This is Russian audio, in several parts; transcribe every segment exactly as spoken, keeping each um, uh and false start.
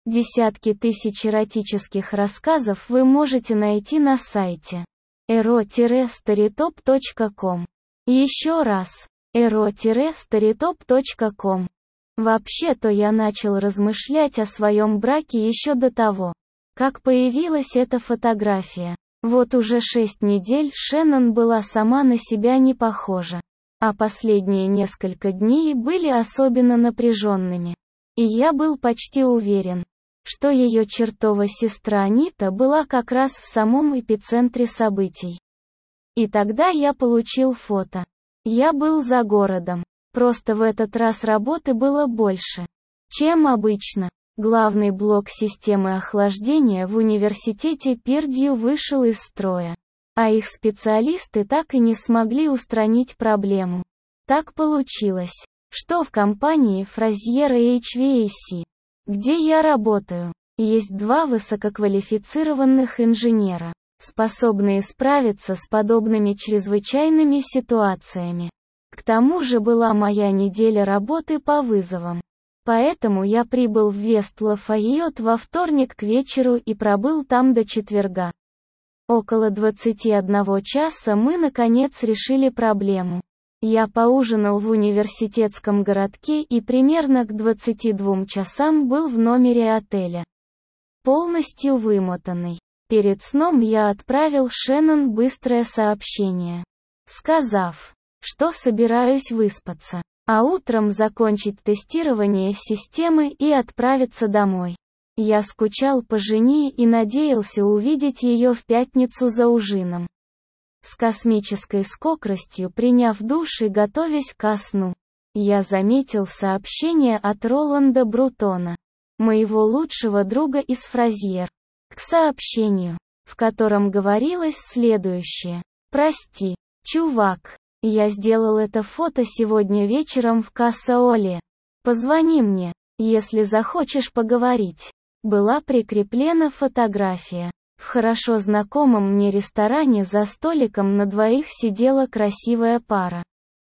Десятки тысяч эротических рассказов вы можете найти на сайте эро старитоп точка ком. Еще раз, эро старитоп точка ком. Вообще-то я начал размышлять о своем браке еще до того, как появилась эта фотография. Вот уже шесть недель Шеннон была сама на себя не похожа, а последние несколько дней были особенно напряженными. И я был почти уверен, что ее чертова сестра Анита была как раз в самом эпицентре событий. И тогда я получил фото. Я был за городом. Просто в этот раз работы было больше, чем обычно. Главный блок системы охлаждения в университете Пердью вышел из строя, а их специалисты так и не смогли устранить проблему. Так получилось, что в компании Frazier эйч ви эй си, где я работаю, есть два высококвалифицированных инженера, способные справиться с подобными чрезвычайными ситуациями. К тому же была моя неделя работы по вызовам. Поэтому я прибыл в Вест-Лафайот во вторник к вечеру и пробыл там до четверга. Около двадцати одного часа мы наконец решили проблему. Я поужинал в университетском городке и примерно к двадцати двум часам был в номере отеля. Полностью вымотанный. Перед сном я отправил Шеннон быстрое сообщение, сказав, что собираюсь выспаться, а утром закончить тестирование системы и отправиться домой. Я скучал по жене и надеялся увидеть ее в пятницу за ужином. С космической скоростью приняв душ и готовясь ко сну, я заметил сообщение от Роланда Брутона, моего лучшего друга из Фразьер, к сообщению, в котором говорилось следующее. «Прости, чувак, я сделал это фото сегодня вечером в Касса-Оле. Позвони мне, если захочешь поговорить». Была прикреплена фотография. В хорошо знакомом мне ресторане за столиком на двоих сидела красивая пара.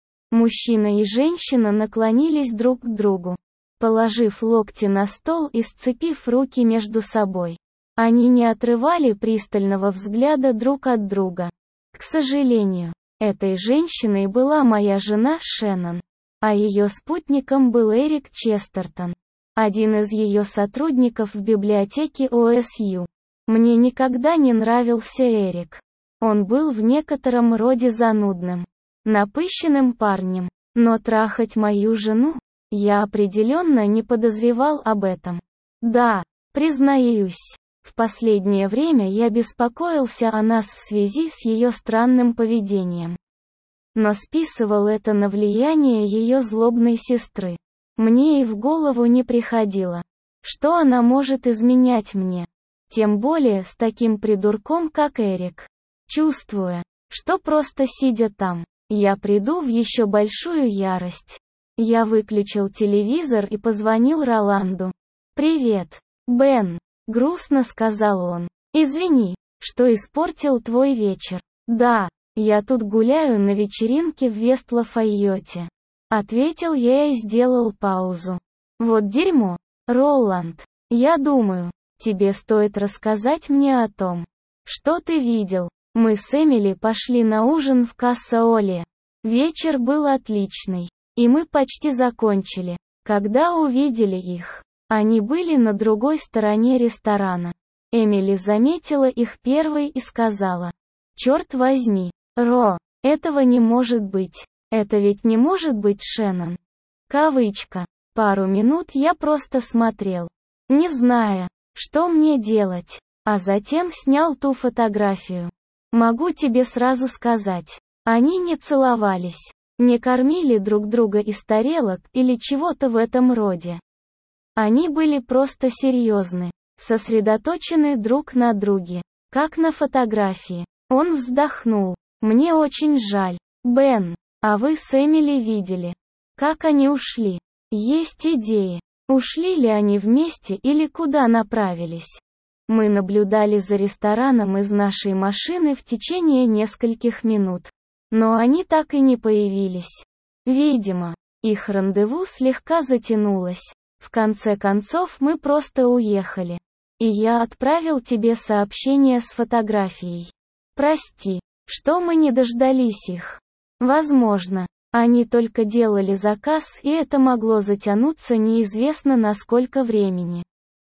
Мужчина и женщина наклонились друг к другу, положив локти на стол и сцепив руки между собой. Они не отрывали пристального взгляда друг от друга. К сожалению, этой женщиной была моя жена Шеннон, а ее спутником был Эрик Честертон, один из ее сотрудников в библиотеке о эс ю. Мне никогда не нравился Эрик. Он был в некотором роде занудным, напыщенным парнем, но трахать мою жену, я определенно не подозревал об этом. Да, признаюсь, в последнее время я беспокоился о нас в связи с ее странным поведением. Но списывал это на влияние ее злобной сестры. Мне и в голову не приходило, что она может изменять мне. Тем более с таким придурком, как Эрик. Чувствуя, что просто сидя там, я приду в еще большую ярость. Я выключил телевизор и позвонил Роланду. «Привет, Бен», — грустно сказал он. «Извини, что испортил твой вечер». «Да, я тут гуляю на вечеринке в Вест-Лафайоте», — ответил я и сделал паузу. «Вот дерьмо, Роланд, я думаю, тебе стоит рассказать мне о том, что ты видел». Мы с Эмили пошли на ужин в Касса-Оле. Вечер был отличный, и мы почти закончили, когда увидели их. Они были на другой стороне ресторана. Эмили заметила их первой и сказала: «Черт возьми, Ро, этого не может быть. Это ведь не может быть Шеннон». Кавычка. Пару минут я просто смотрел, не зная, что мне делать, а затем снял ту фотографию. Могу тебе сразу сказать, они не целовались, не кормили друг друга из тарелок или чего-то в этом роде. Они были просто серьезны, сосредоточены друг на друге, как на фотографии. Он вздохнул. «Мне очень жаль, Бен, а вы с Эмили видели, как они ушли? Есть идеи, ушли ли они вместе или куда направились?» Мы наблюдали за рестораном из нашей машины в течение нескольких минут. Но они так и не появились. Видимо, их рандеву слегка затянулось. В конце концов мы просто уехали. И я отправил тебе сообщение с фотографией. Прости, что мы не дождались их. Возможно, они только делали заказ, и это могло затянуться неизвестно на сколько времени.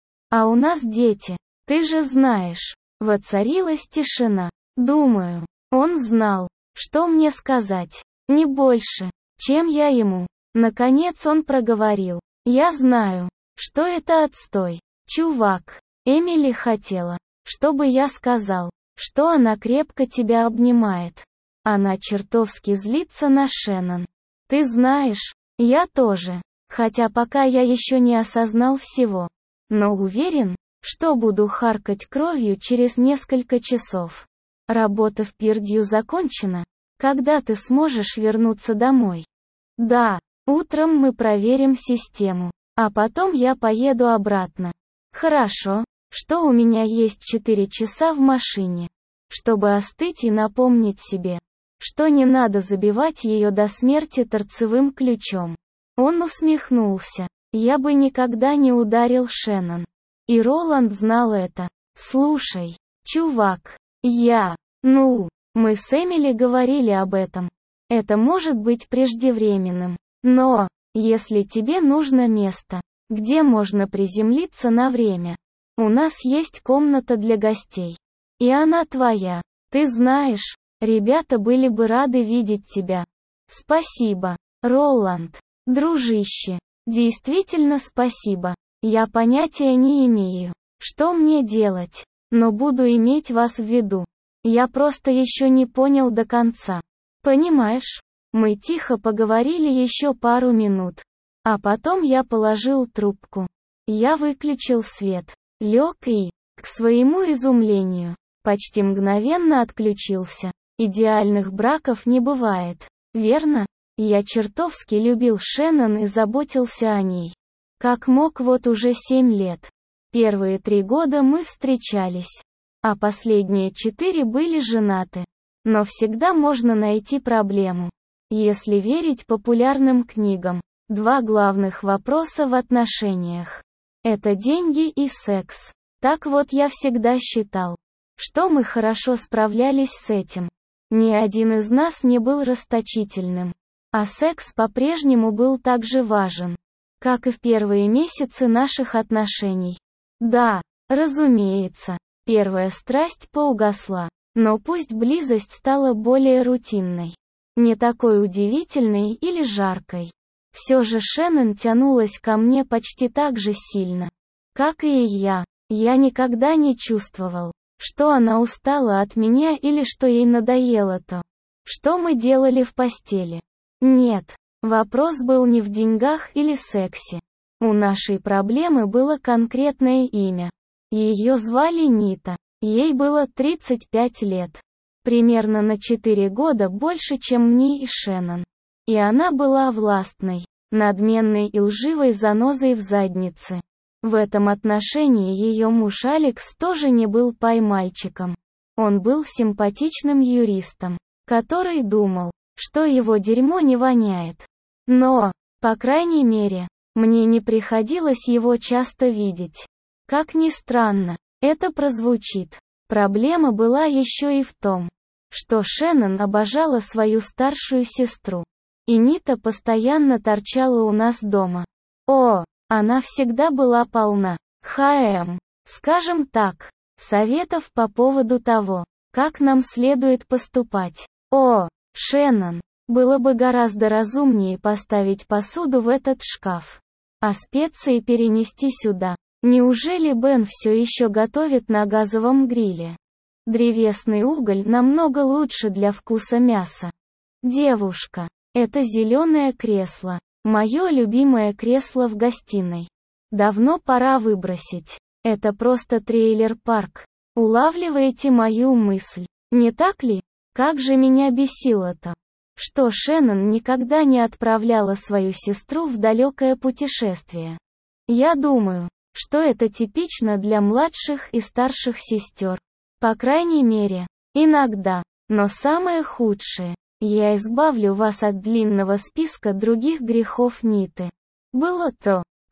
А у нас дети, ты же знаешь. Воцарилась тишина. Думаю, он знал, что мне сказать. Не больше, чем я ему. Наконец он проговорил. Я знаю, что это отстой. Чувак, Эмили хотела, чтобы я сказал, что она крепко тебя обнимает. Она чертовски злится на Шеннон. Ты знаешь, я тоже, хотя пока я еще не осознал всего. Но уверен, что буду харкать кровью через несколько часов. Работа в Пердью закончена. Когда ты сможешь вернуться домой? Да, утром мы проверим систему, а потом я поеду обратно. Хорошо, что у меня есть четыре часа в машине, чтобы остыть и напомнить себе, что не надо забивать ее до смерти торцевым ключом. Он усмехнулся. Я бы никогда не ударил Шеннон. И Роланд знал это. Слушай, чувак, я... Ну, мы с Эмили говорили об этом. Это может быть преждевременным. Но, если тебе нужно место, где можно приземлиться на время, у нас есть комната для гостей. И она твоя. Ты знаешь, ребята были бы рады видеть тебя. Спасибо, Роланд. Дружище. Действительно спасибо. Я понятия не имею, что мне делать, но буду иметь вас в виду. Я просто еще не понял до конца. Понимаешь? Мы тихо поговорили еще пару минут. А потом я положил трубку. Я выключил свет, лег и, к своему изумлению, почти мгновенно отключился. Идеальных браков не бывает, верно? Я чертовски любил Шеннон и заботился о ней. Как мог вот уже семь лет. Первые три года мы встречались. А последние четыре были женаты. Но всегда можно найти проблему. Если верить популярным книгам, два главных вопроса в отношениях. Это деньги и секс. Так вот я всегда считал, что мы хорошо справлялись с этим. Ни один из нас не был расточительным. А секс по-прежнему был так же важен, как и в первые месяцы наших отношений. Да, разумеется, первая страсть поугасла, но пусть близость стала более рутинной, не такой удивительной или жаркой. Все же Шеннон тянулась ко мне почти так же сильно, как и я. Я никогда не чувствовал, что она устала от меня или что ей надоело то, что мы делали в постели. Нет, вопрос был не в деньгах или сексе. У нашей проблемы было конкретное имя. Ее звали Нита. Ей было тридцать пять лет. Примерно на четыре года больше, чем мне и Шеннон. И она была властной, надменной и лживой занозой в заднице. В этом отношении ее муж Алекс тоже не был пай-мальчиком. Он был симпатичным юристом, который думал, что его дерьмо не воняет. Но, по крайней мере, мне не приходилось его часто видеть. Как ни странно, это прозвучит. Проблема была еще и в том, что Шеннон обожала свою старшую сестру. И Нита постоянно торчала у нас дома. О, она всегда была полна. Хм, скажем так, советов по поводу того, как нам следует поступать. О, Шеннон, было бы гораздо разумнее поставить посуду в этот шкаф, а специи перенести сюда. Неужели Бен все еще готовит на газовом гриле? Древесный уголь намного лучше для вкуса мяса. Девушка, это зеленое кресло, мое любимое кресло в гостиной. Давно пора выбросить. Это просто трейлер-парк. Улавливаете мою мысль, не так ли? Как же меня бесило-то, что Шеннон никогда не отправляла свою сестру в далекое путешествие. Я думаю, что это типично для младших и старших сестер. По крайней мере, иногда. Но самое худшее, я избавлю вас от длинного списка других грехов Ниты. Было то,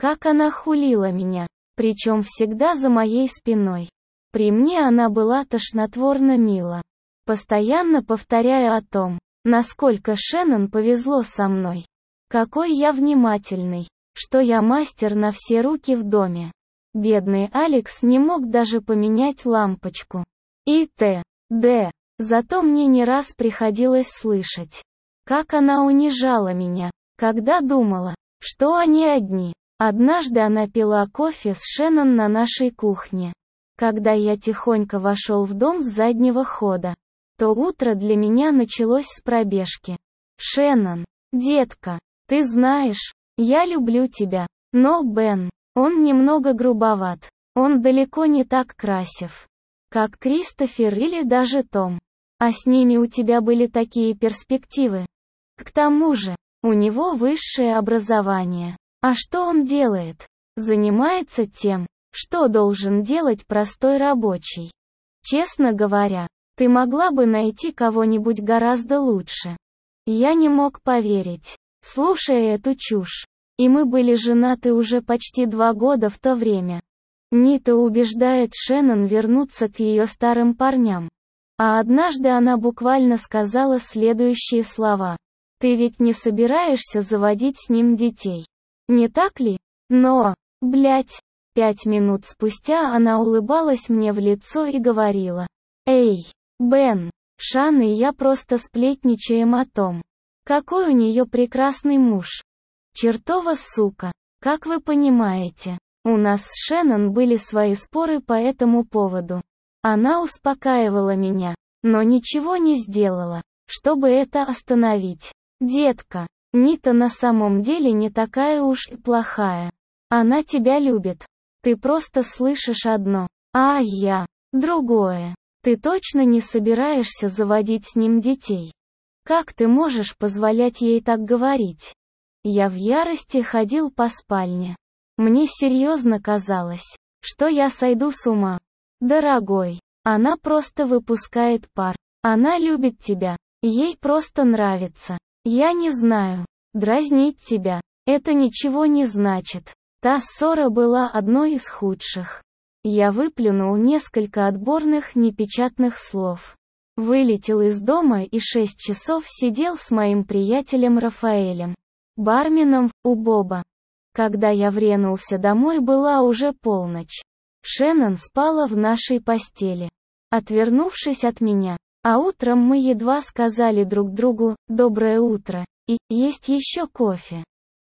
Как она хулила меня, причем всегда за моей спиной. При мне она была тошнотворно мила, постоянно повторяя о том, насколько Шеннон повезло со мной. Какой я внимательный, что я мастер на все руки в доме. Бедный Алекс не мог даже поменять лампочку. И т.д. Зато мне не раз приходилось слышать, как она унижала меня, когда думала, что они одни. Однажды она пила кофе с Шеннон на нашей кухне. Когда я тихонько вошел в дом с заднего хода, то утро для меня началось с пробежки. «Шеннон, детка, ты знаешь, я люблю тебя, но Бен, он немного грубоват, он далеко не так красив, как Кристофер или даже Том. А с ними у тебя были такие перспективы. К тому же, у него высшее образование. А что он делает? Занимается тем, что должен делать простой рабочий. Честно говоря, ты могла бы найти кого-нибудь гораздо лучше». Я не мог поверить, слушая эту чушь. И мы были женаты уже почти два года в то время. Нита убеждает Шеннон вернуться к ее старым парням. А однажды она буквально сказала следующие слова. «Ты ведь не собираешься заводить с ним детей. Не так ли? Но, блять». Пять минут спустя она улыбалась мне в лицо и говорила: «Эй, Бен, Шан и я просто сплетничаем о том, какой у нее прекрасный муж. Чертова сука. Как вы понимаете, у нас с Шеннон были свои споры по этому поводу. Она успокаивала меня, но ничего не сделала, чтобы это остановить. Детка, Нита на самом деле не такая уж и плохая. Она тебя любит. Ты просто слышишь одно, а я — другое. Ты точно не собираешься заводить с ним детей? Как ты можешь позволять ей так говорить?» Я в ярости ходил по спальне. Мне серьезно казалось, что я сойду с ума. «Дорогой, она просто выпускает пар. Она любит тебя. Ей просто нравится. Я не знаю. Дразнить тебя — это ничего не значит». Та ссора была одной из худших. Я выплюнул несколько отборных непечатных слов. Вылетел из дома и шесть часов сидел с моим приятелем Рафаэлем, барменом, у Боба. Когда я вренулся домой, была уже полночь. Шеннон спала в нашей постели, отвернувшись от меня, а утром мы едва сказали друг другу «доброе утро» и «есть еще кофе».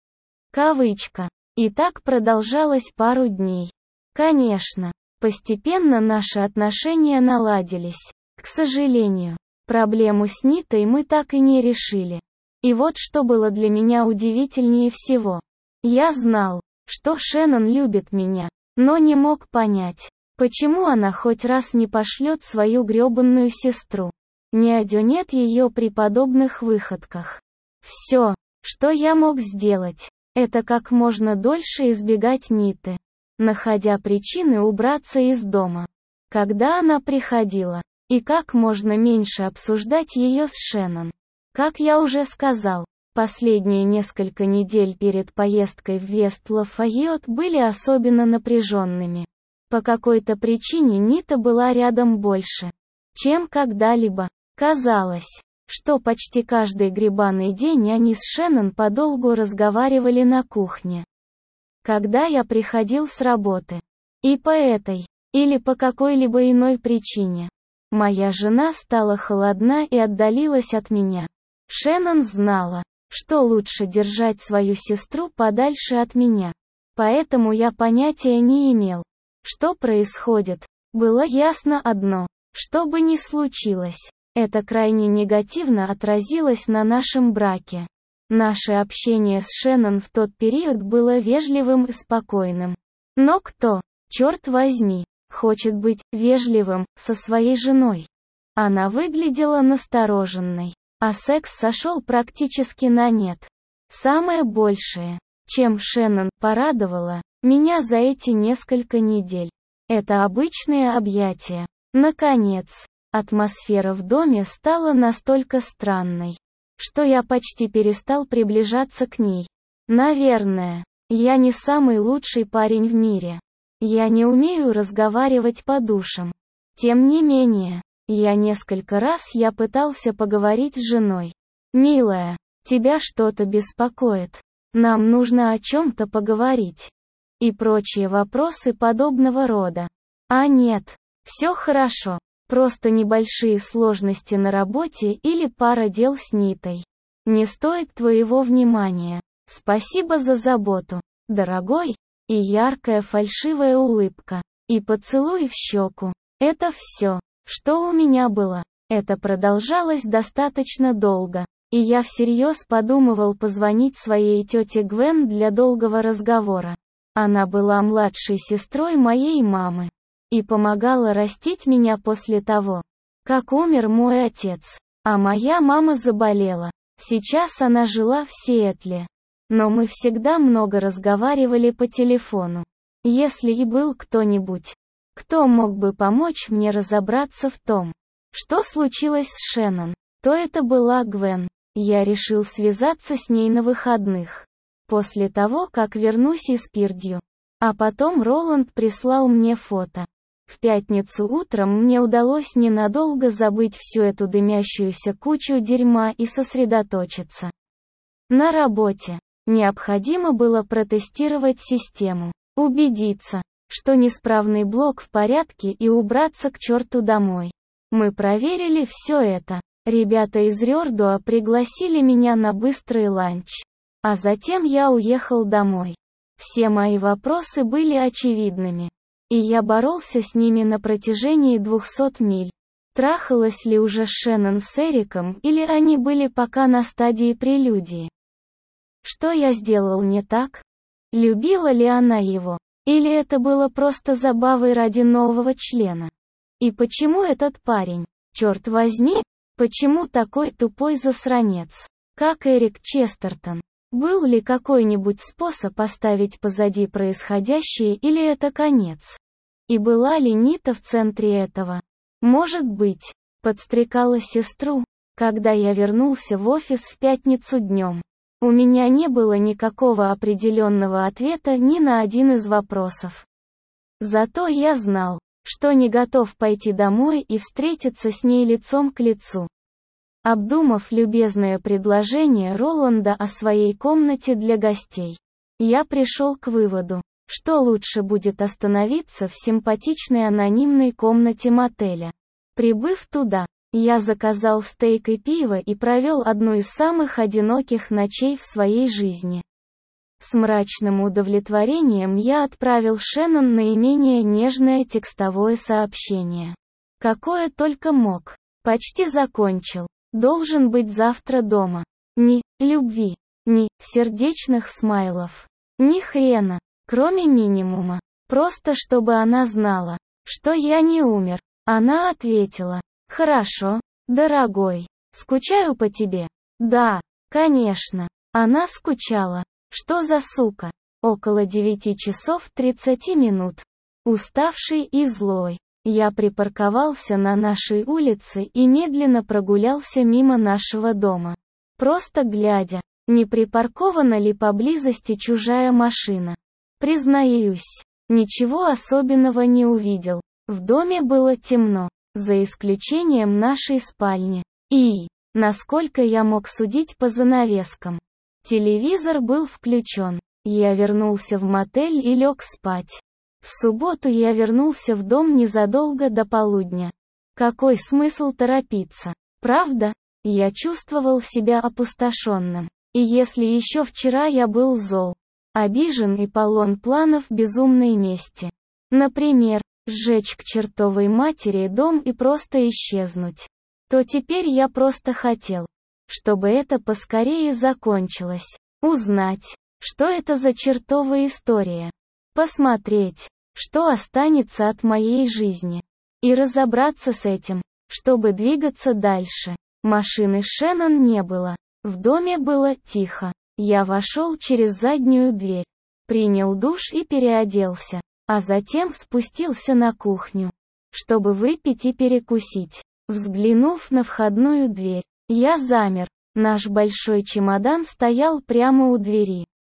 Кавычка. И так продолжалось пару дней. Конечно, постепенно наши отношения наладились. К сожалению, проблему с Нитой мы так и не решили. И вот что было для меня удивительнее всего. Я знал, что Шеннон любит меня, но не мог понять, почему она хоть раз не пошлет свою грёбаную сестру. Не одёнет ее при подобных выходках. Все, что я мог сделать, это как можно дольше избегать Ниты, находя причины убраться из дома, когда она приходила, и как можно меньше обсуждать ее с Шеннон. Как я уже сказал, последние несколько недель перед поездкой в Вест-Лафайет были особенно напряженными. По какой-то причине Нита была рядом больше, чем когда-либо. Казалось, что почти каждый гребаный день они с Шеннон подолгу разговаривали на кухне. Когда я приходил с работы, и по этой, или по какой-либо иной причине, моя жена стала холодна и отдалилась от меня. Шеннон знала, что лучше держать свою сестру подальше от меня. Поэтому я понятия не имел, что происходит. Было ясно одно: что бы ни случилось, это крайне негативно отразилось на нашем браке. Наше общение с Шеннон в тот период было вежливым и спокойным. Но кто, черт возьми, хочет быть вежливым со своей женой? Она выглядела настороженной, а секс сошел практически на нет. Самое большее, чем Шеннон порадовала меня за эти несколько недель, это обычные объятия. Наконец, атмосфера в доме стала настолько странной, что я почти перестал приближаться к ней. Наверное, Я не самый лучший парень в мире. Я не умею разговаривать по душам. Тем не менее, я несколько раз я пытался поговорить с женой. «Милая, тебя что-то беспокоит. Нам нужно о чем-то поговорить». И прочие вопросы подобного рода. А нет, все хорошо. Просто небольшие сложности на работе или пара дел с Нитой. Не стоит твоего внимания. Спасибо за заботу, дорогой. И яркая фальшивая улыбка. И поцелуй в щеку. Это все, что у меня было. Это продолжалось достаточно долго. И я всерьез подумывал позвонить своей тете Гвен для долгого разговора. Она была младшей сестрой моей мамы. И помогала растить меня после того, как умер мой отец. А моя мама заболела. Сейчас она жила в Сиэтле. Но мы всегда много разговаривали по телефону. Если и был кто-нибудь, кто мог бы помочь мне разобраться в том, что случилось с Шеннон, то это была Гвен. Я решил связаться с ней на выходных. После того, как вернусь из Пирдью. А потом Роланд прислал мне фото. В пятницу утром мне удалось ненадолго забыть всю эту дымящуюся кучу дерьма и сосредоточиться на работе. Необходимо было протестировать систему, убедиться, что неисправный блок в порядке и убраться к черту домой. Мы проверили все это. Ребята из Рёрдуа пригласили меня на быстрый ланч. А затем я уехал домой. Все мои вопросы были очевидными. И я боролся с ними на протяжении двухсот миль. Трахалась ли уже Шеннон с Эриком, или они были пока на стадии прелюдии? Что я сделал не так? Любила ли она его? Или это было просто забавой ради нового члена? И почему этот парень, черт возьми, почему такой тупой засранец, как Эрик Честертон? Был ли какой-нибудь способ оставить позади происходящее, или это конец? И была ли Нита в центре этого? Может быть, подстрекала сестру, когда я вернулся в офис в пятницу днем. У меня не было никакого определенного ответа ни на один из вопросов. Зато я знал, что не готов пойти домой и встретиться с ней лицом к лицу. Обдумав любезное предложение Роланда о своей комнате для гостей, я пришел к выводу, что лучше будет остановиться в симпатичной анонимной комнате мотеля. Прибыв туда, я заказал стейк и пиво и провел одну из самых одиноких ночей в своей жизни. С мрачным удовлетворением я отправил Шеннон наименее нежное текстовое сообщение. Какое только мог. Почти закончил. Должен быть завтра дома. Ни любви, ни сердечных смайлов. Ни хрена, кроме минимума. Просто чтобы она знала, что я не умер. Она ответила: «Хорошо, дорогой. Скучаю по тебе». Да, конечно. Она скучала. Что за сука? Около девяти часов тридцати минут. Уставший и злой, я припарковался на нашей улице и медленно прогулялся мимо нашего дома. Просто глядя, не припаркована ли поблизости чужая машина. Признаюсь, ничего особенного не увидел. В доме было темно, за исключением нашей спальни. И, насколько я мог судить по занавескам, телевизор был включен. Я вернулся в мотель и лег спать. В субботу я вернулся в дом незадолго до полудня. Какой смысл торопиться? Правда? Я чувствовал себя опустошенным. И если еще вчера я был зол, обижен и полон планов безумной мести. Например, сжечь к чертовой матери дом и просто исчезнуть. То теперь я просто хотел, чтобы это поскорее закончилось. Узнать, что это за чертовая история. Посмотреть, что останется от моей жизни. И разобраться с этим, чтобы двигаться дальше. Машины Шеннон не было. В доме было тихо. Я вошел через заднюю дверь, принял душ и переоделся, а затем спустился на кухню, чтобы выпить и перекусить. Взглянув на входную дверь, я замер. Наш большой чемодан стоял прямо у двери.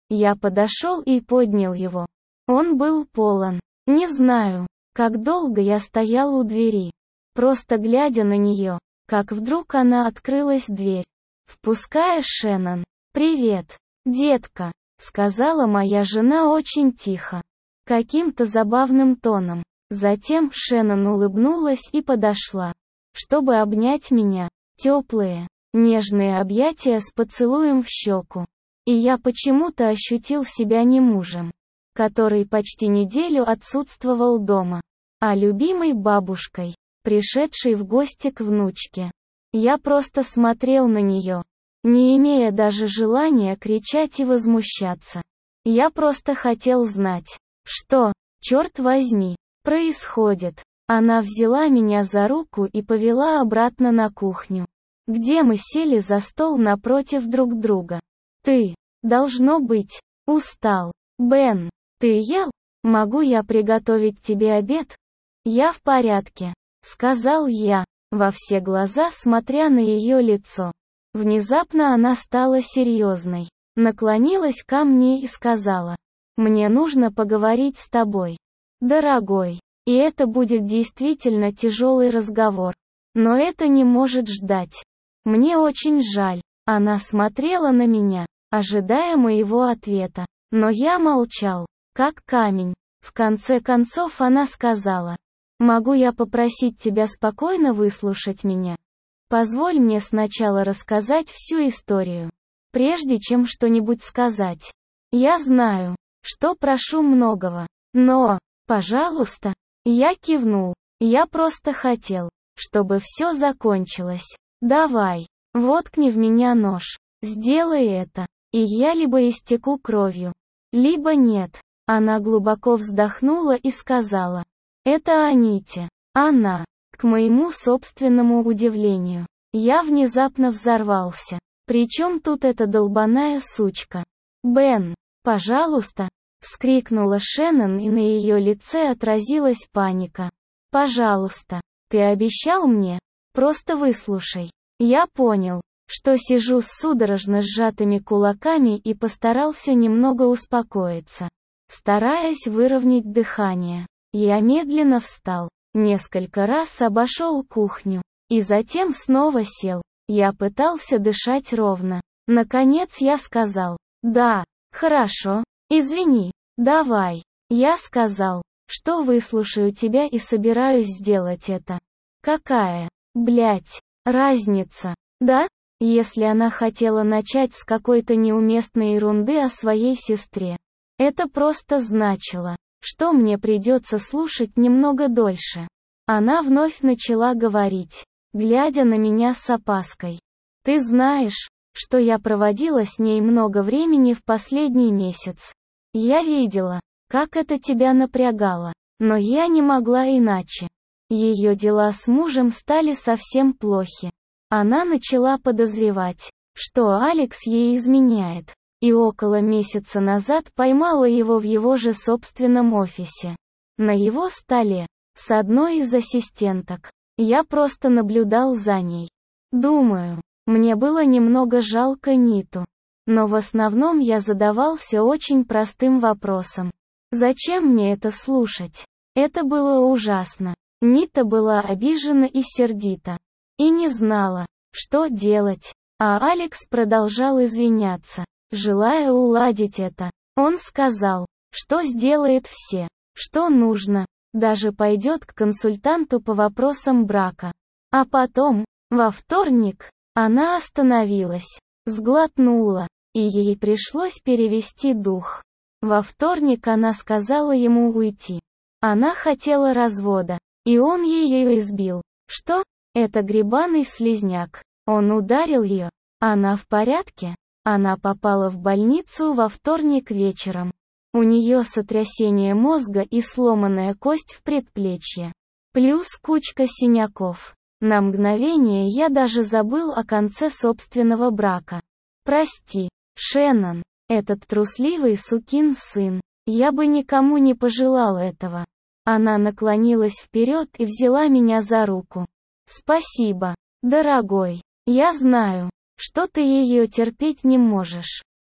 Я подошел и поднял его. Он был полон. Не знаю, как долго я стоял у двери, просто глядя на нее, как вдруг она открылась дверь, впуская Шеннон. «Привет, детка», — сказала моя жена очень тихо, каким-то забавным тоном. Затем Шеннон улыбнулась и подошла, чтобы обнять меня. Теплые, нежные объятия с поцелуем в щеку. И я почему-то ощутил себя не мужем, который почти неделю отсутствовал дома, а любимой бабушкой, пришедшей в гости к внучке. Я просто смотрел на нее, не имея даже желания кричать и возмущаться. Я просто хотел знать, что, черт возьми, происходит. Она взяла меня за руку и повела обратно на кухню, где мы сели за стол напротив друг друга. «Ты, должно быть, устал. Бен, ты ел? Могу я приготовить тебе обед?» «Я в порядке», — сказал я, во все глаза смотря на ее лицо. Внезапно она стала серьезной, наклонилась ко мне и сказала: «Мне нужно поговорить с тобой, дорогой, и это будет действительно тяжелый разговор. Но это не может ждать. Мне очень жаль». Она смотрела на меня, ожидая моего ответа, но я молчал, как камень. В конце концов она сказала: «Могу я попросить тебя спокойно выслушать меня? Позволь мне сначала рассказать всю историю, прежде чем что-нибудь сказать. Я знаю, что прошу многого, но, пожалуйста». Я кивнул. Я просто хотел, чтобы все закончилось. «Давай, воткни в меня нож. Сделай это, и я либо истеку кровью, либо нет». Она глубоко вздохнула и сказала: «Это Аните». Она, к моему собственному удивлению, я внезапно взорвался. «Причем тут эта долбаная сучка?» «Бен, пожалуйста!» — вскрикнула Шеннон, и на ее лице отразилась паника. «Пожалуйста, ты обещал мне? Просто выслушай». Я понял, что сижу с судорожно сжатыми кулаками, и постарался немного успокоиться, стараясь выровнять дыхание. Я медленно встал, несколько раз обошел кухню, и затем снова сел. Я пытался дышать ровно. Наконец я сказал: «Да, хорошо, извини, давай». Я сказал, что выслушаю тебя и собираюсь сделать это. Какая, блять, разница, да? Если она хотела начать с какой-то неуместной ерунды о своей сестре, это просто значило, что мне придется слушать немного дольше. Она вновь начала говорить, глядя на меня с опаской: «Ты знаешь, что я проводила с ней много времени в последний месяц. Я видела, как это тебя напрягало, но я не могла иначе. Ее дела с мужем стали совсем плохи. Она начала подозревать, что Алекс ей изменяет, и около месяца назад поймала его в его же собственном офисе. На его столе, с одной из ассистенток. Я просто наблюдал за ней. Думаю, мне было немного жалко Ниту. Но в основном я задавался очень простым вопросом: зачем мне это слушать? Это было ужасно. Нита была обижена и сердита. И не знала, что делать. А Алекс продолжал извиняться, желая уладить это. Он сказал, что сделает все, что нужно, даже пойдет к консультанту по вопросам брака. А потом, во вторник, она остановилась, сглотнула, и ей пришлось перевести дух. Во вторник она сказала ему уйти. Она хотела развода, и он ее избил. Что? Это гребаный слизняк. Он ударил ее. Она в порядке? Она попала в больницу во вторник вечером. У нее сотрясение мозга и сломанная кость в предплечье. Плюс кучка синяков. На мгновение я даже забыл о конце собственного брака. Прости, Шеннон, этот трусливый сукин сын. Я бы никому не пожелал этого. Она наклонилась вперед и взяла меня за руку. Спасибо, дорогой. Я знаю, что ты ее терпеть не можешь.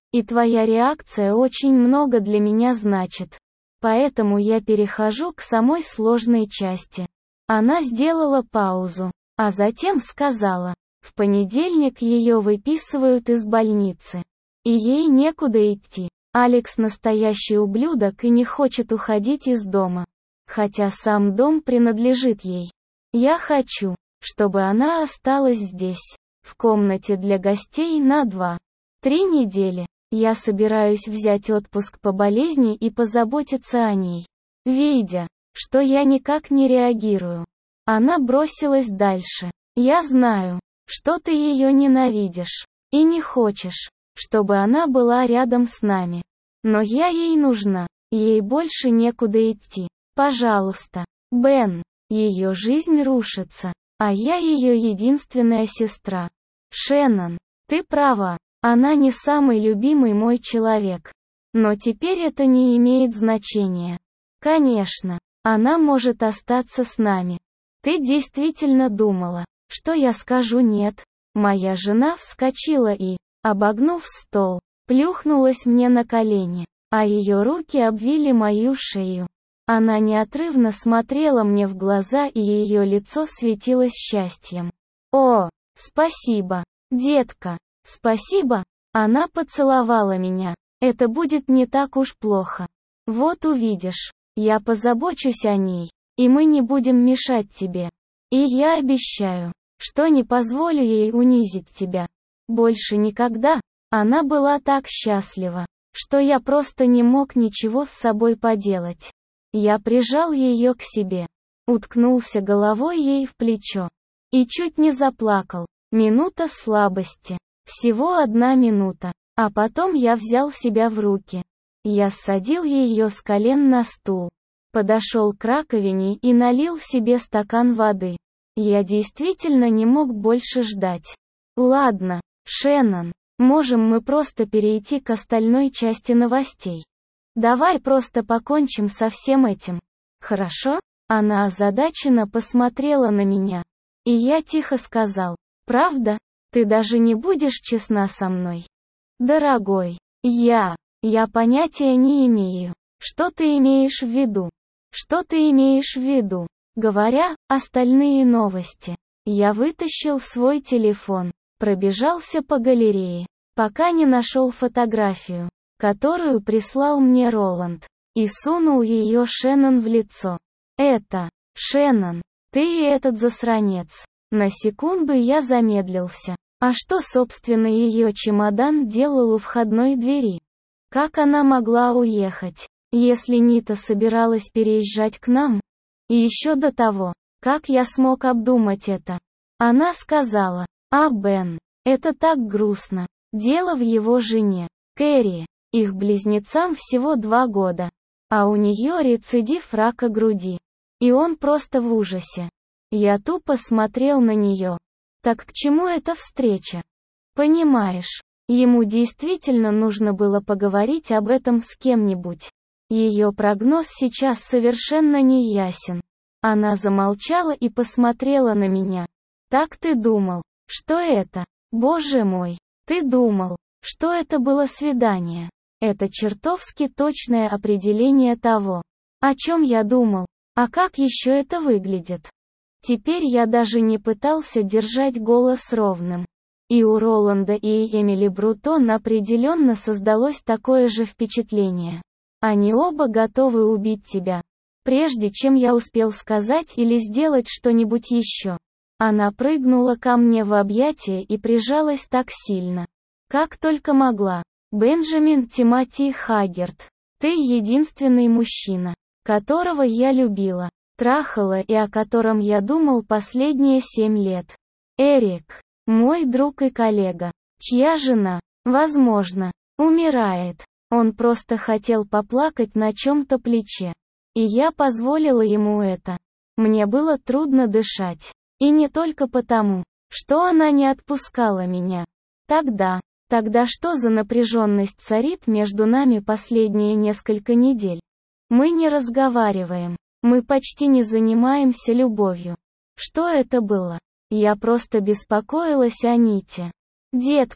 И твоя реакция очень много для меня значит. Поэтому я перехожу к самой сложной части. Она сделала паузу, а затем сказала, в понедельник ее выписывают из больницы. И ей некуда идти. Алекс настоящий ублюдок и не хочет уходить из дома. Хотя сам дом принадлежит ей. Я хочу, чтобы она осталась здесь, в комнате для гостей на два, три недели. Я собираюсь взять отпуск по болезни и позаботиться о ней. Видя, что я никак не реагирую, она бросилась дальше. Я знаю, что ты ее ненавидишь и не хочешь, чтобы она была рядом с нами. Но я ей нужна, ей больше некуда идти. Пожалуйста, Бен, ее жизнь рушится, а я ее единственная сестра. Шеннон, ты права. Она не самый любимый мой человек. Но теперь это не имеет значения. Конечно, она может остаться с нами. Ты действительно думала, что я скажу нет? Моя жена вскочила и, обогнув стол, плюхнулась мне на колени, а ее руки обвили мою шею. Она неотрывно смотрела мне в глаза, и ее лицо светилось счастьем. О, спасибо, детка. Спасибо, она поцеловала меня. Это будет не так уж плохо. Вот увидишь, я позабочусь о ней, и мы не будем мешать тебе. И я обещаю, что не позволю ей унизить тебя. Больше никогда. Она была так счастлива, что я просто не мог ничего с собой поделать. Я прижал ее к себе, уткнулся головой ей в плечо и чуть не заплакал. Минута слабости. Всего одна минута. А потом я взял себя в руки. Я ссадил ее с колен на стул. Подошел к раковине и налил себе стакан воды. Я действительно не мог больше ждать. Ладно, Шеннон, можем мы просто перейти к остальной части новостей? Давай просто покончим со всем этим. Хорошо? Она озадаченно посмотрела на меня. И я тихо сказал, правда? Ты даже не будешь честна со мной? Дорогой, я, я понятия не имею. Что ты имеешь в виду? Что ты имеешь в виду? Говоря остальные новости, я вытащил свой телефон, пробежался по галерее, пока не нашел фотографию, которую прислал мне Роланд, и сунул ее Шеннон в лицо. Это, Шеннон, ты и этот засранец. На секунду я замедлился. А что, собственно, ее чемодан делал у входной двери? Как она могла уехать, если Нита собиралась переезжать к нам? И еще до того, как я смог обдумать это, она сказала, а Бен, это так грустно. Дело в его жене, Кэрри, их близнецам всего два года. А у нее рецидив рака груди. И он просто в ужасе. Я тупо смотрел на нее. Так к чему эта встреча? Понимаешь, ему действительно нужно было поговорить об этом с кем-нибудь. Ее прогноз сейчас совершенно не ясен. Она замолчала и посмотрела на меня. Так ты думал, что это? Боже мой, ты думал, что это было свидание? Это чертовски точное определение того, о чем я думал. А как еще это выглядит? Теперь я даже не пытался держать голос ровным. И у Роланда и Эмили Брутон определенно создалось такое же впечатление. Они оба готовы убить тебя, прежде чем я успел сказать или сделать что-нибудь еще. Она прыгнула ко мне в объятия и прижалась так сильно, как только могла. Бенджамин Тимоти Хаггерт, ты единственный мужчина, которого я любила, трахала и о котором я думал последние семь лет. Эрик, мой друг и коллега, чья жена, возможно, умирает. Он просто хотел поплакать на чем-то плече. И я позволила ему это. Мне было трудно дышать. И не только потому, что она не отпускала меня. Тогда, тогда что за напряженность царит между нами последние несколько недель? Мы не разговариваем. Мы почти не занимаемся любовью. Что это было? Я просто беспокоилась о Ните. Детка,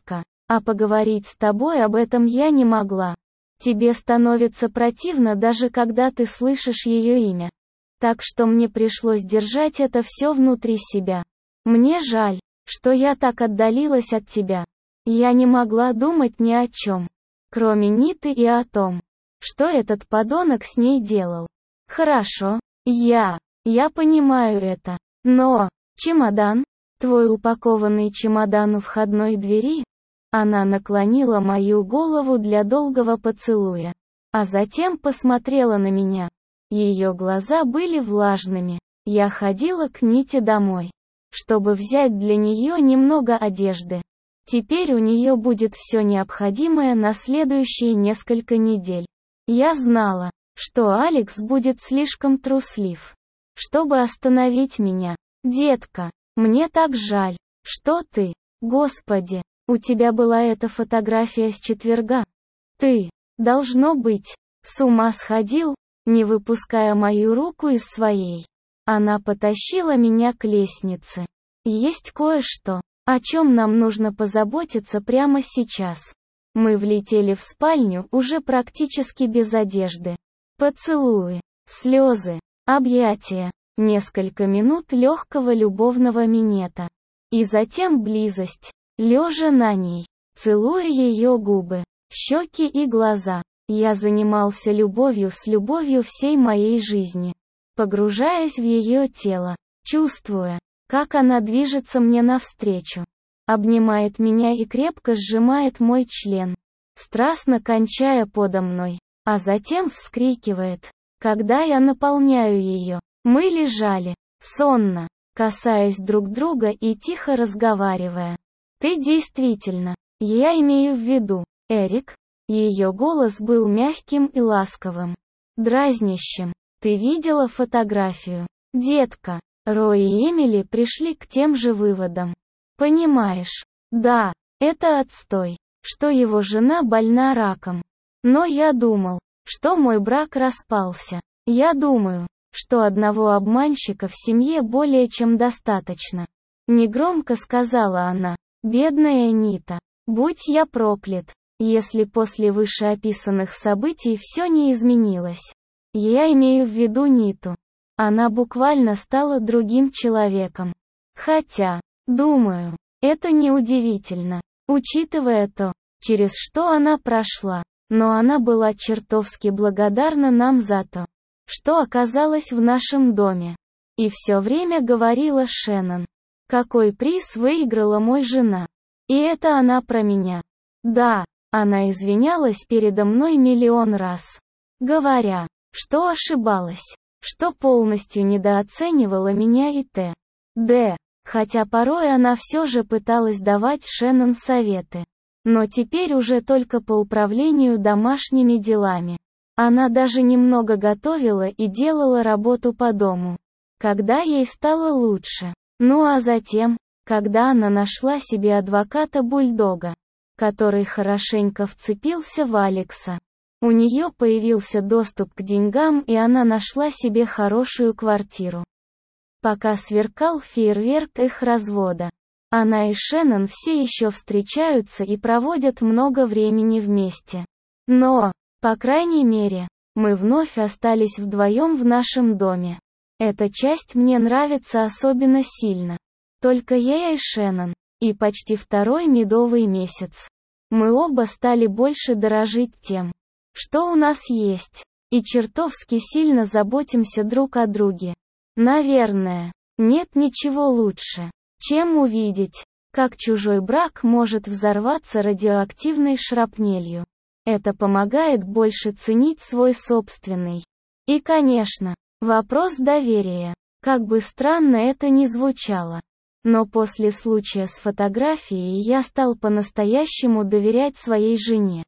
А поговорить с тобой об этом я не могла. Тебе становится противно даже когда ты слышишь ее имя. Так что мне пришлось держать это все внутри себя. Мне жаль, что я так отдалилась от тебя. Я не могла думать ни о чем, кроме Ниты и о том, что этот подонок с ней делал. Хорошо, я, я понимаю это. Но, чемодан, твой упакованный чемодан у входной двери? Она наклонила мою голову для долгого поцелуя, а затем посмотрела на меня. Ее глаза были влажными. Я ходила к Ните домой, чтобы взять для нее немного одежды. Теперь у нее будет все необходимое на следующие несколько недель. Я знала, что Алекс будет слишком труслив, чтобы остановить меня. Детка, мне так жаль, что ты, Господи, у тебя была эта фотография с четверга. Ты, должно быть, с ума сходил, не выпуская мою руку из своей. Она потащила меня к лестнице. Есть кое-что, о чем нам нужно позаботиться прямо сейчас. Мы влетели в спальню уже практически без одежды. Поцелуи, слезы, объятия, несколько минут легкого любовного минета. И затем близость, лежа на ней, целуя ее губы, щеки и глаза. Я занимался любовью с любовью всей моей жизни, погружаясь в ее тело, чувствуя, как она движется мне навстречу, обнимает меня и крепко сжимает мой член, страстно кончая подо мной, а затем вскрикивает, когда я наполняю ее. Мы лежали, сонно, касаясь друг друга и тихо разговаривая. Ты действительно, я имею в виду, Эрик? Ее голос был мягким и ласковым, дразнящим. Ты видела фотографию? Детка, Рой и Эмили пришли к тем же выводам. Понимаешь? Да, это отстой, что его жена больна раком. Но я думал, что мой брак распался. Я думаю, что одного обманщика в семье более чем достаточно. Негромко сказала она. Бедная Нита. Будь я проклят, если после вышеописанных событий все не изменилось. Я имею в виду Ниту. Она буквально стала другим человеком. Хотя, думаю, это неудивительно, учитывая то, через что она прошла. Но она была чертовски благодарна нам за то, что оказалась в нашем доме. И все время говорила Шеннон. Какой приз выиграла мой жена? И это она про меня. Да, она извинялась передо мной миллион раз, говоря, что ошибалась, что полностью недооценивала меня и т.д. Хотя порой она все же пыталась давать Шеннон советы. Но теперь уже только по управлению домашними делами. Она даже немного готовила и делала работу по дому, когда ей стало лучше. Ну а затем, когда она нашла себе адвоката-бульдога, который хорошенько вцепился в Алекса, у нее появился доступ к деньгам и она нашла себе хорошую квартиру. Пока сверкал фейерверк их развода, она и Шеннон все еще встречаются и проводят много времени вместе. Но, по крайней мере, мы вновь остались вдвоем в нашем доме. Эта часть мне нравится особенно сильно. Только я и Шеннон, и почти второй медовый месяц. Мы оба стали больше дорожить тем, что у нас есть, и чертовски сильно заботимся друг о друге. Наверное, нет ничего лучше, чем увидеть, как чужой брак может взорваться радиоактивной шрапнелью. Это помогает больше ценить свой собственный. И, конечно, вопрос доверия. Как бы странно это ни звучало. Но после случая с фотографией я стал по-настоящему доверять своей жене.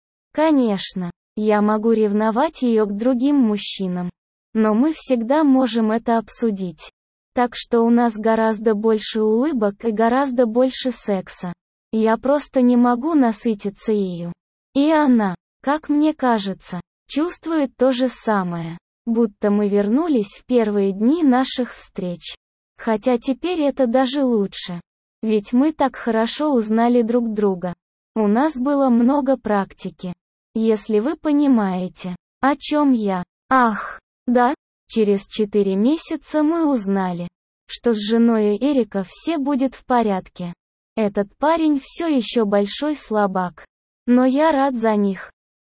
Конечно, я могу ревновать ее к другим мужчинам. Но мы всегда можем это обсудить. Так что у нас гораздо больше улыбок и гораздо больше секса. Я просто не могу насытиться ею. И она, как мне кажется, чувствует то же самое. Будто мы вернулись в первые дни наших встреч. Хотя теперь это даже лучше. Ведь мы так хорошо узнали друг друга. У нас было много практики. Если вы понимаете, о чем я. Ах, да, через четыре месяца мы узнали, что с женой Эрика все будет в порядке. Этот парень все еще большой слабак. Но я рад за них.